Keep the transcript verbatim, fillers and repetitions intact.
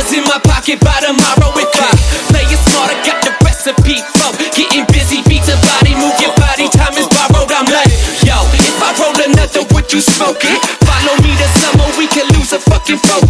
dollars in my pocket by tomorrow. If I play it smart, I got the recipe for getting busy. Beats a body, move your body, time is borrowed. I'm like, yo, if I roll another, would you smoke it? Follow me to summer, we can lose a fucking focus.